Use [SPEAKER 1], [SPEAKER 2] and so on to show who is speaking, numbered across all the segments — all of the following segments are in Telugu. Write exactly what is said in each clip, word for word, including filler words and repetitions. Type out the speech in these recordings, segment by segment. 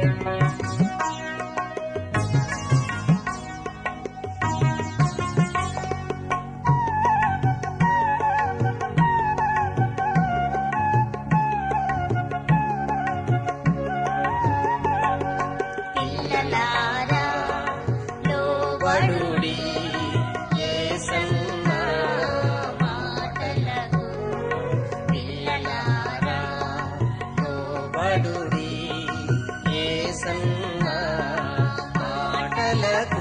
[SPEAKER 1] లోబడుడి యేసన్న మాటలకు, పిల్లలారా లోబడుడి యేసన్న మాటలకు.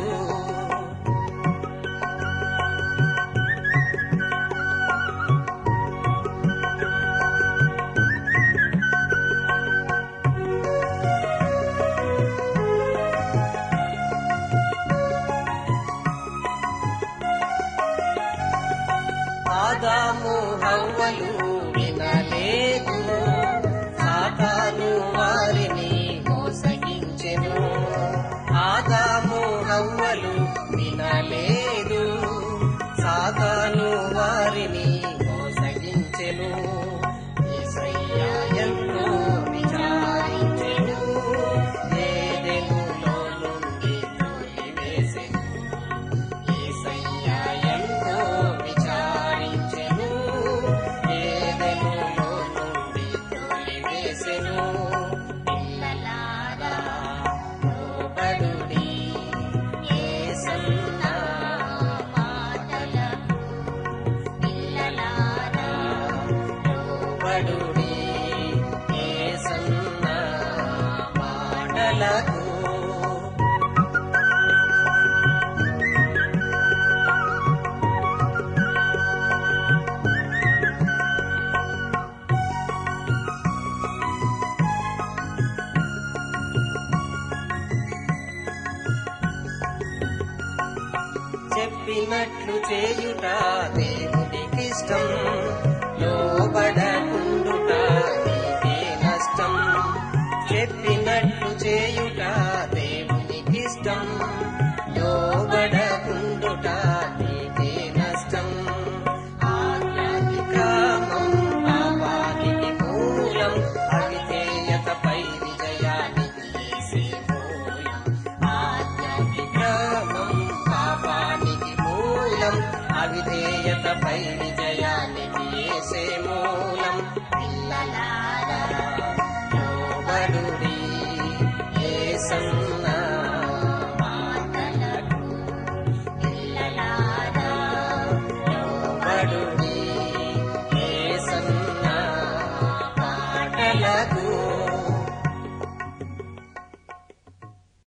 [SPEAKER 1] ఆదాము హవ్వలు వినలేదు, సాతాను వారిని మోసగించెను. ఆదాము హవ్వలు వినలేదు, సాతాను వారిని మోసగించెను. యేసయ్య ఎంతో విచారించెను, ఏదెనులో నుండి తోలివేసెను. యేసయ్య ఎంతో విచారించెను, ఏదెనులో నుండి తోలివేసెను. పిల్లలారా లోబడుడి యేసన్న మాటలకు, పిల్లలారా లోబడుడి యేసన్న మాటలకు. చెప్పినట్లు చేయుట దేవునికిష్టం, లోబడకుండుట నీకే నష్టం. చెప్పినట్లు చేయుట దేవునికిష్టం, లోబడకుండుట నీకే నష్టం. ఆజ్ఞాతిక్రమం పాపానికి మూలం, అవిధేయతపై విజయానికి యేసే మూలం. ఆజ్ఞాతిక్రమం పాపానికి మూలం, అవిధేయతపై విజయానికి యేసే మూలం. పిల్లలారా